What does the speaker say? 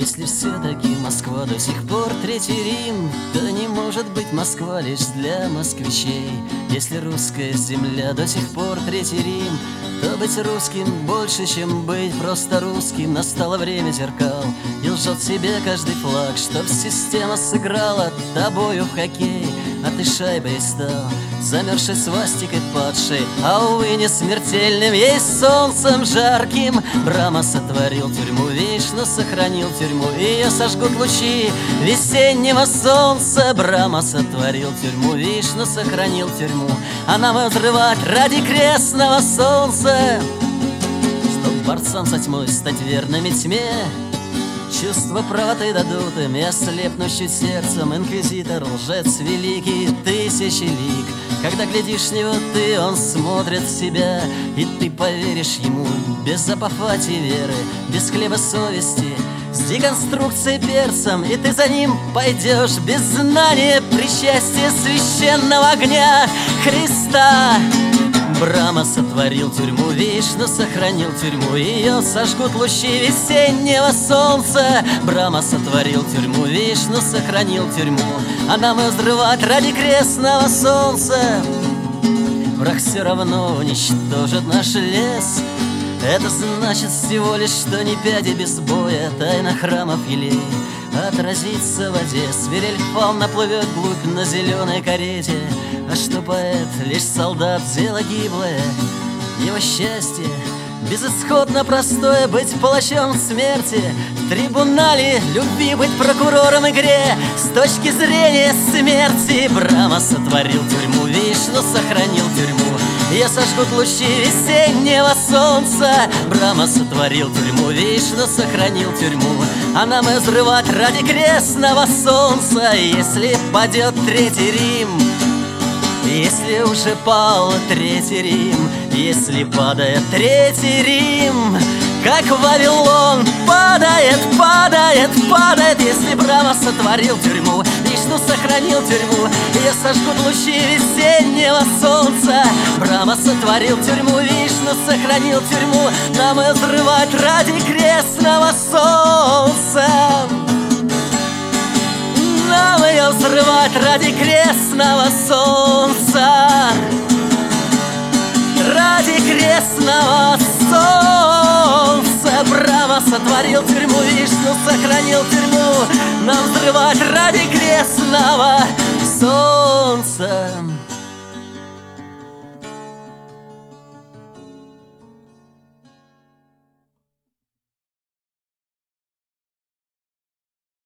Если все-таки Москва до сих пор Третий Рим, то не может быть Москва лишь для москвичей. Если русская земля до сих пор Третий Рим, то быть русским больше, чем быть просто русским. Настало время зеркал, и лжет себе каждый флаг, чтоб система сыграла тобою в хоккей. А ты шайбой стал, замерзшей свастикой падшей, а увы, не смертельным, ей солнцем жарким. Брама сотворил тюрьму, вечно сохранил тюрьму, ее сожгут лучи весеннего солнца. Брама сотворил тюрьму, вечно сохранил тюрьму, а нам взрывать ради крестного солнца. Чтоб борцам со тьмой стать верными тьме, чувства правоты дадут им, и ослепнущим сердцем инквизитор, лжец великий, тысячи лик. Когда глядишь в него ты, он смотрит в себя, и ты поверишь ему без апофатии веры, без хлеба совести, с деконструкцией перцем. И ты за ним пойдешь без знания причастия священного огня Христа. Брама сотворил тюрьму, вечно сохранил тюрьму, ее сожгут лучи весеннего солнца. Брама сотворил тюрьму, вечно сохранил тюрьму, а нам ее взрывать ради крестного солнца. Враг все равно уничтожит наш лес. Это значит всего лишь, что не пяди без боя тайна храмов елей отразится в воде. Свирель фауна плывет глубь на зеленой карете, а что поэт лишь солдат, дело гиблое. Его счастье безысходно простое, быть палачом смерти в трибунале любви, быть прокурором игре с точки зрения смерти. Брама сотворил тюрьму, вечно сохранил тюрьму, ее сожгут лучи весеннего солнца. Брама сотворил тюрьму, вечно сохранил тюрьму, а нам и взрывать ради крестного солнца. Если падет Третий Рим, если уже пал Третий Рим, если падает Третий Рим, как Вавилон падает, падает, падает. Если Брама сотворил тюрьму, вечно сохранил тюрьму, ее сожгут лучи весеннего солнца. Брама сотворил тюрьму, вечно сохранил тюрьму, нам ее взрывать ради крестного солнца. Нам ее взрывать ради крестного солнца, ради крестного солнца. Брама сотворил тюрьму, вечно сохранил тюрьму, нам взрывать ради крестного солнца.